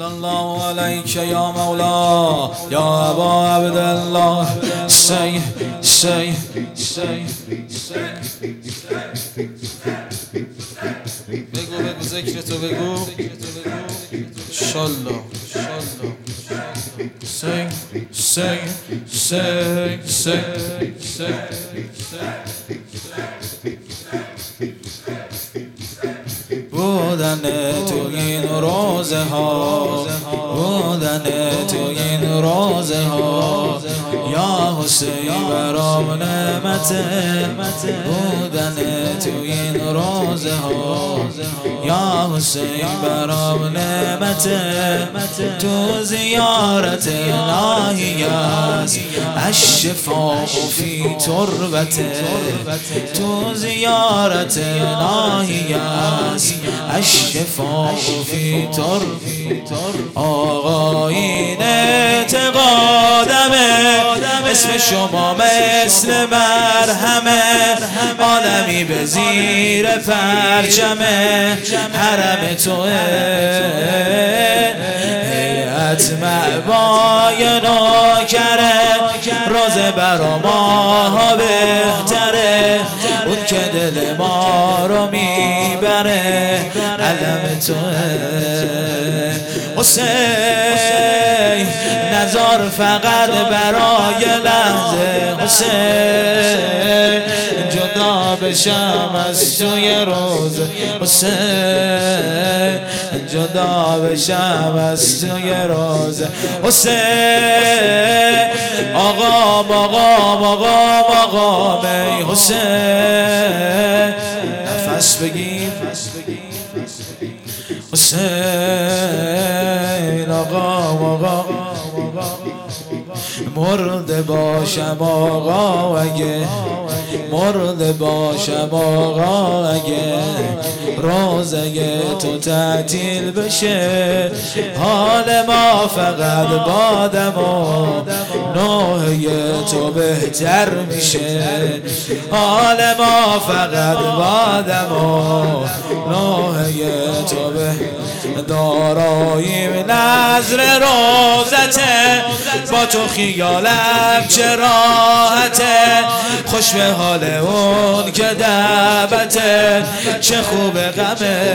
صلی الله علیک یا مولا یا ابا عبدالله سی بگو ذکرتو بگو انشالله بودن تو این روزه ها بودن تو این روزه ها یا حسین برام نعمته بودن تو این روزه ها یا حسین برام نعمته تو زیارت الهی است الشفاء فی تربته تو زیارت الهی است الشفاء فی تربته آقایین اعتقادمه اسم شما مثل مرهمه عالمی به زیر پرچمه حرم توه هیئت معبای نوکره روزه برا ما بهتره اون که دل ما رو میبره علم توه حسین نظر فقط برای لحظه حسین جدا بشم از توی روزه حسین جدا بشم از توی روزه حسین آقا می حسین نفس بگیر حسین آقا مرده باشم آقا اگه مرده باشم آقا اگه روزه تو تعطیل بشه حال ما فقط بادم و نوحه تو بهتر میشه حال ما فقط بادم و نوحه تو بهتر داراییم نظر روزته با تو خیالم چه راحته خوش به حال اون که دعوته چه خوب غمه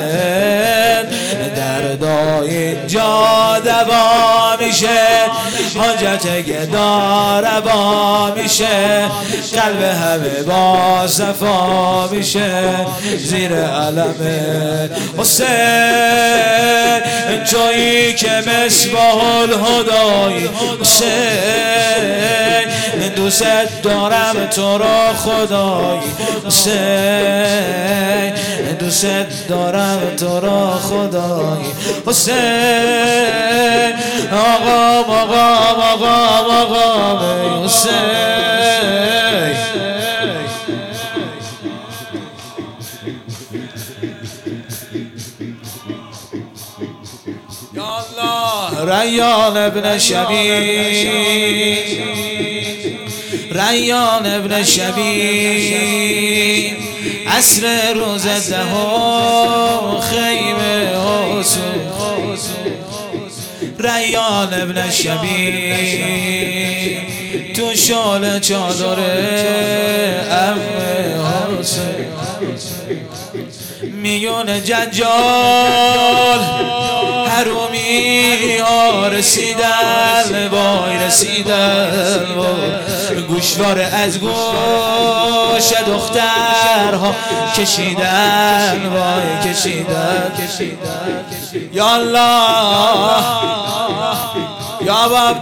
دردای اینجا دوا میشه حاجت گدا روا میشه قلب همه با صفا میشه زیر علم حسین جایی که مصباح الهدای حسین دوست دارم تو را خدای حسین دوست دارم تو را خدای حسین آقا حسین یا الله ریان ابن شبیب ریان ابن شبیب عصر روز دهم خیمه حسین ریان ابن شبیب تو شال چادر ام حسین میون جنجال حرومی ها رسیدن وای رسیدن گوشوار از گوش دخترها کشیدن وای کشیدن یا الله یا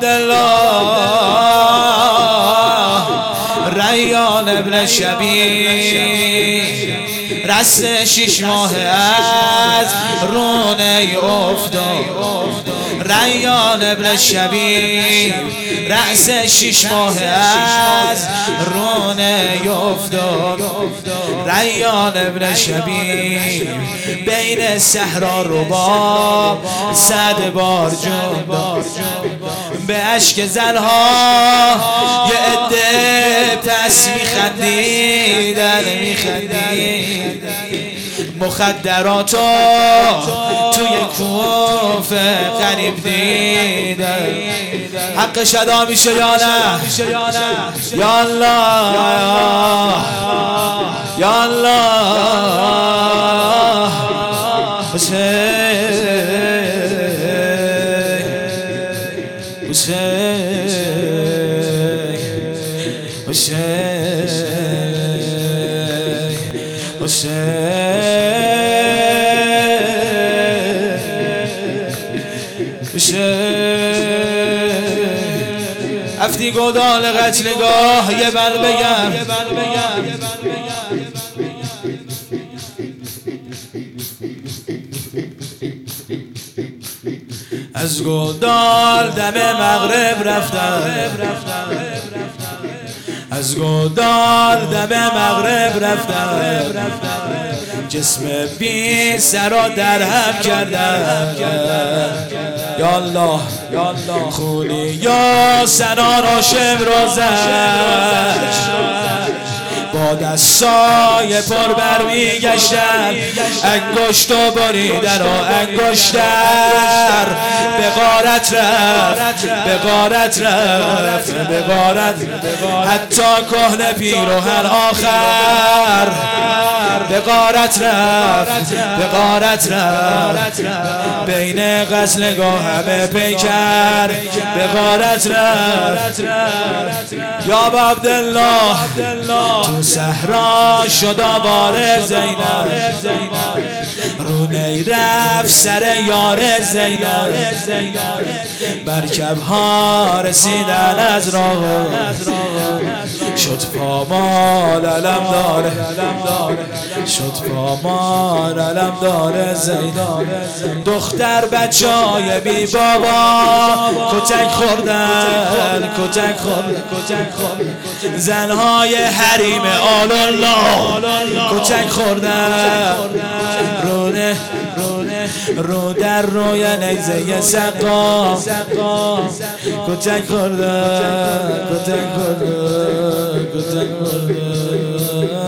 عبدالله ریان ابن شبیب رست 6 ماه از رونه افتاد ریان ابن شبیب رأس 6 ماه از رونه افتاد ریان ابن شبیب بین صحرا رباب 100 بار جنبان به اشک زنها یه عده پس میخندیدن مخدراتو توی کوفه غریب دیده. حق شدا میشه یا نه؟ یا الله یا الله حسین حسین حسین افتی گودال قتلگاه یه بر بگم از گودال دم مغرب رفتم از گودال دم مغرب رفتم جسم بی سر و درهم کردم یا الله خونی یا سنان و شمروزش با دستای پر بر میگشتن انگشت و بریدن و انگشتر به غارت رفت به غارت رفت به غارت حتی کهنه پیروهن آخر به غارت رفت به غارت رفت بین غسلگاه همه پیکر به غارت رفت یا عبدالله تو صحرا شد آواره زینب رو رفت سر یار زینب مرکب ها رسیدن از راه شد پامال علم داره شد پامال علم داره زینب دختر بچهای بی بابا کتک خوردن کتک خوردن زنهای حریم آل الله کتک خوردن رو در روی نیزه سقا کتک خوردن کتک خوردن کتک خوردن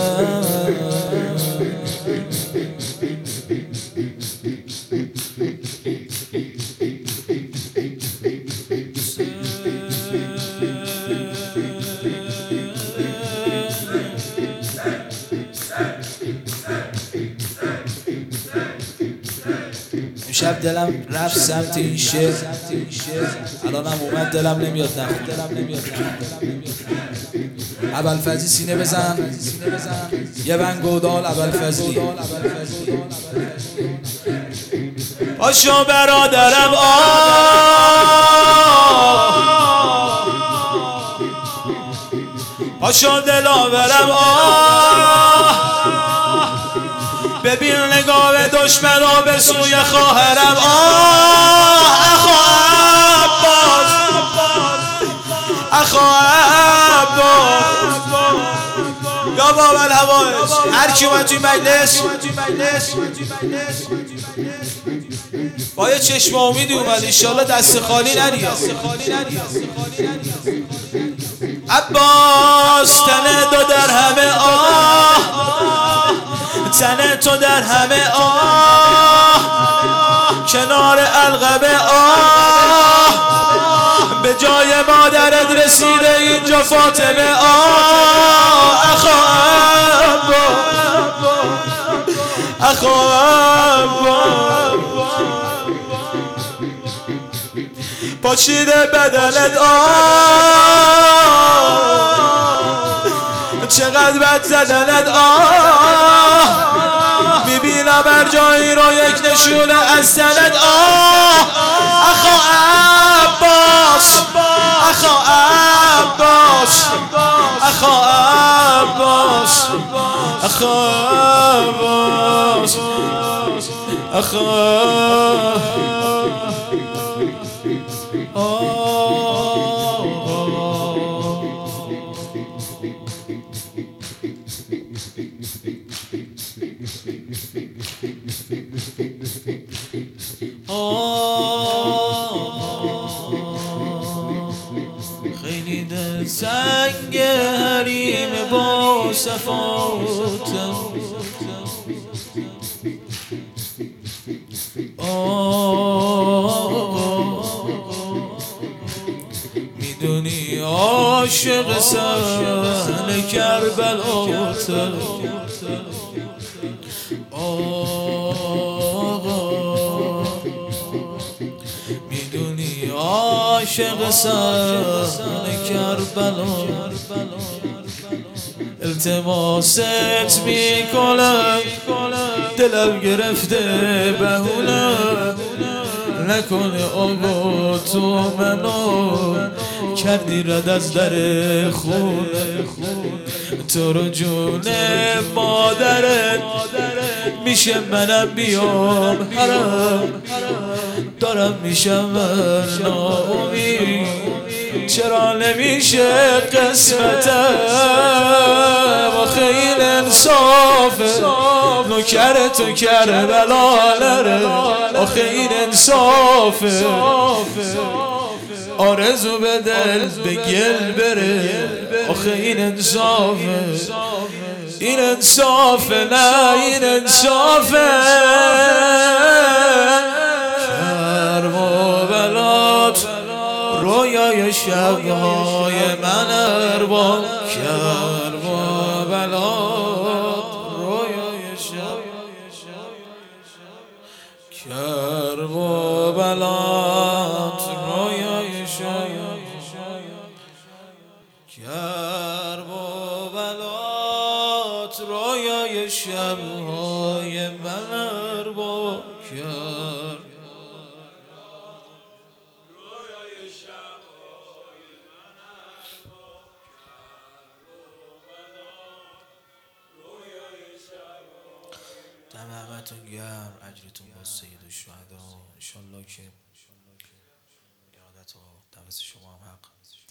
شب دلم رفت سمت این شعر الانم اومد دلم نمیاد نخونم ابوالفضلی سینه بزن یه بند گودال ابوالفضلی پاشو برادرم پاشو دلاورم ببین نگاه دشمنا به سوی خواهرم اخو عباس اخو عباس یا باب الهوایج هر کی اومد توی مجلس با یه چشم امیدی اومد انشالله دست خالی نریاد عباس تن دو در همه تن تو در همه کنار القبه به جای مادرت رسیده اینجا فاطمه اخو پاچیده بدنت چقدر بد زدنت میبینم هر جایی رو یک نشونه از تنت اخو عباس اخو عباس اخو عباس اخو عباس اخو خیلی دل سنگ حریم با صفاتم عاشق صحن کربلات آقا میدونی عاشق صحن کربلات التماست میکنم دلم گرفته بهونه نکنه آقا تو منو کردی رد از در خونه تو رو جون مادرت میشه منم بیام حرم دارم میشم من ناامید چرا نمیشه قسمتم آخه این انصافه نوکر تو کربلا نره آخه این انصافه آرزو به دل به گل بره آخه این انصافه این انصافه نه این انصافه کربلات رویای شبهای من ارباب کربلات رویای شب کربلات رویای شب کربلات رویای شبهای من ارباب دماغتون گرم اجرتون با سید الشهدا انشالله که یادت و دعوت شما هم حق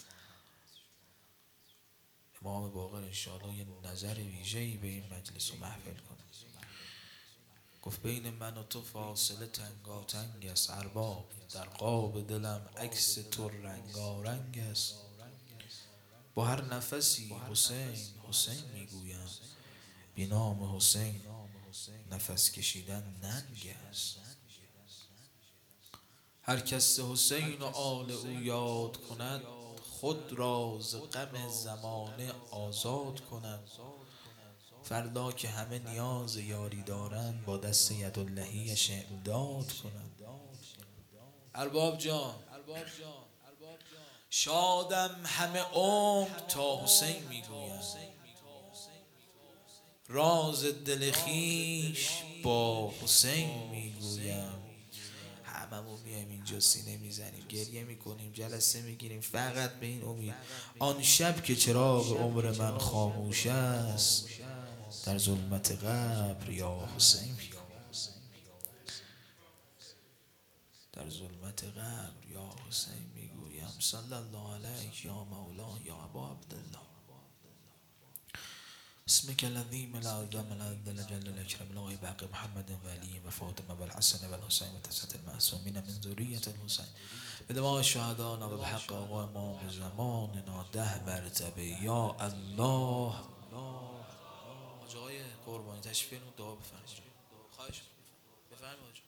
امام باقر انشالله یه نظر ویژه‌ای به این مجلس و محفل کنه گفت بین من و تو فاصله تنگاتنگ است ارباب در قاب دلم عکس تو رنگارنگ است با هر نفسی حسین حسین میگویم بی نام حسین نفس کشیدن ننگ است هر کس حسین و آل او یاد کند خود را ز غم زمانه آزاد کند فردا که همه نیاز یاری دارند با دست یداللهیش امداد کند ارباب جان شادم همه عمر تا حسین میگویم راز دل خویش با حسین میگویم هممون میایم اینجا سینه میزنیم گریه میکنیم جلسه میگیریم فقط به این امید آن شب که چراغ عمر من خاموش است در ظلمت قبر یا حسین میگویم در ظلمت قبر یا حسین میگویم صلی الله علیک یا مولا یا ابا عبدالله اسمك العظيم الأعظم الأجل جل الأكرم الله باقي محمد وعلي وفاطمة والحسن والحسين وتسعة المعصومين من ذرية الحسين بدماء الشهداء وبحق آقا امام زماننا 10 مرتبه یا الله آقای قربانی تشریف بیارید دعا بفرمایید خواهش بفرمایید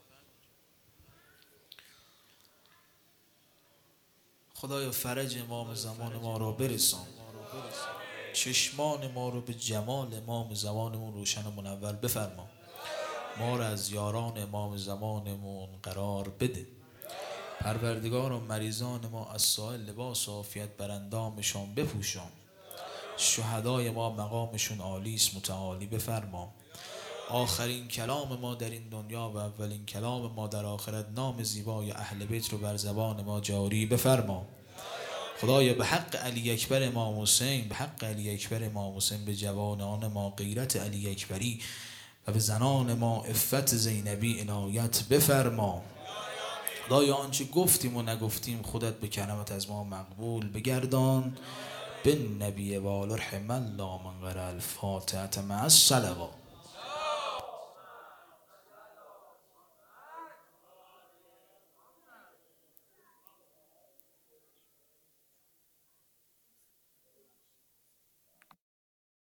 خدایا فرج امام زمان ما را برسان چشمان ما رو به جمال امام زمانمون روشن و منور بفرما ما را از یاران امام زمانمون قرار بده پروردگار و مریضان ما از سائل لباس عافیت بر اندامشان بپوشان شهدای ما مقامشون عالی است متعالی بفرما آخرین کلام ما در این دنیا و اولین کلام ما در آخرت نام زیبای اهل بیت رو بر زبان ما جاری بفرما خدایا به حق علی اکبر امام حسین به حق علی اکبر امام حسین به جوانان ما غیرت علی اکبری و به زنان ما عفت زینبی عنایت بفرما خدایا آنچه گفتیم و نگفتیم خودت به کرمت از ما مقبول بگردان بالنبی و آل رحم الله من قرأ الفاتحة مع الصلوات